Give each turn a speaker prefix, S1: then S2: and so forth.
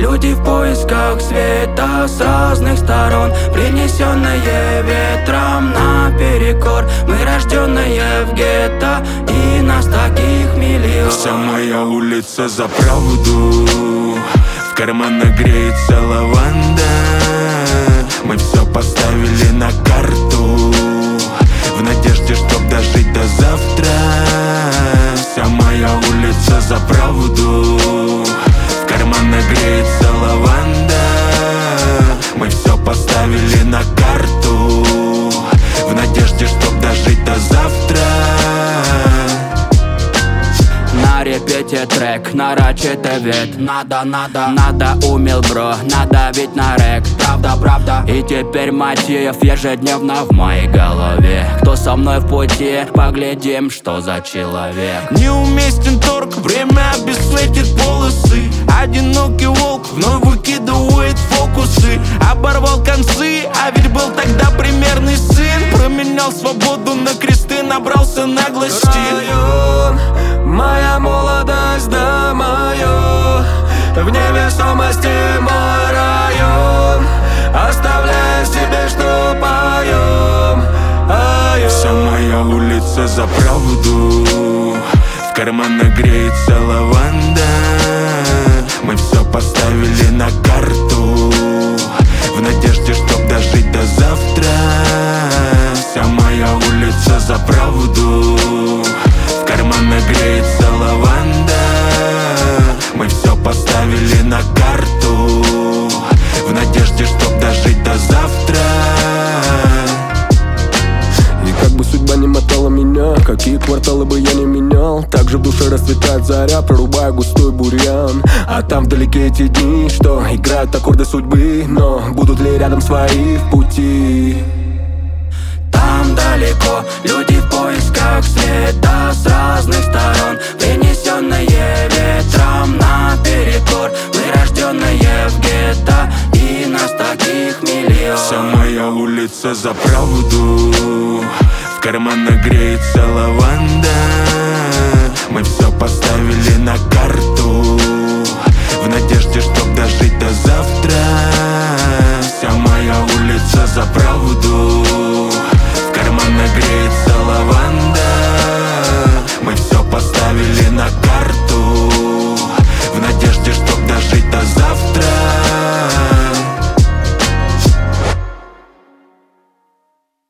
S1: Люди в поисках света с разных сторон, принесенные ветром наперекор. Мы рожденные в гетто, и нас таких миллион.
S2: Вся моя улица за правду, в карманах греется лаванда. Мы все поставили на карту, в надежде, чтоб дожить до завтра. Вся моя улица за правду, в карманах греется лаванда. Мы все поставили на карту, в надежде, чтоб дожить до завтра.
S1: На репете трек, нарочито ведь Надо умел, бро, надо ведь на рек. Правда. И теперь мотив ежедневно в моей голове. Кто со мной в пути, поглядим, что за человек.
S2: Неуместен торг, время обесцветит полосы. Одинокий волк вновь выкидывает фокусы. Оборвал концы, а ведь был тогда примерный сын. Променял свободу на кресты, набрался наглости.
S3: Район, моя молодость, да мое, в невесомости мой район, оставляя себе, что поем.
S2: Вся моя улица за правду, в карманах греется лаванда. Мы все поставили на карту, в надежде, чтоб дожить до завтра. Вся моя улица за правду, в карманах греется лаванда. Мы все поставили на карту, в надежде, чтоб дожить до завтра.
S3: И как бы судьба не мотала меня, какие кварталы бы я не менял, так же в душе расцветает заря, прорубая густой бурьян. А там вдалеке эти дни, что играют аккорды судьбы, но будут ли рядом свои в пути?
S1: Там далеко люди в поисках света с разных сторон, принесенные ветром наперекор. Мы рожденные в гетто, и нас таких миллион.
S2: Вся моя улица за правду,